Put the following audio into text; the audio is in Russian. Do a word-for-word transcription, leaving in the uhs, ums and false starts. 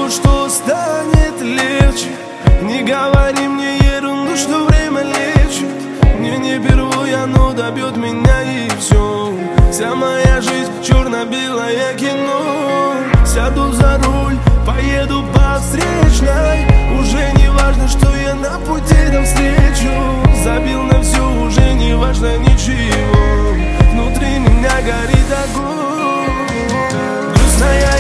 верю, что станет легче. Не говори мне ерунду, что время лечит. Мне не впервые оно добьет меня и все. Вся моя жизнь черно-белое кино. Сяду за руль, поеду по встречной. Уже не важно, что я на пути навстречу. Забил на все, уже не важно ничего. Внутри меня горит огонь. Грустная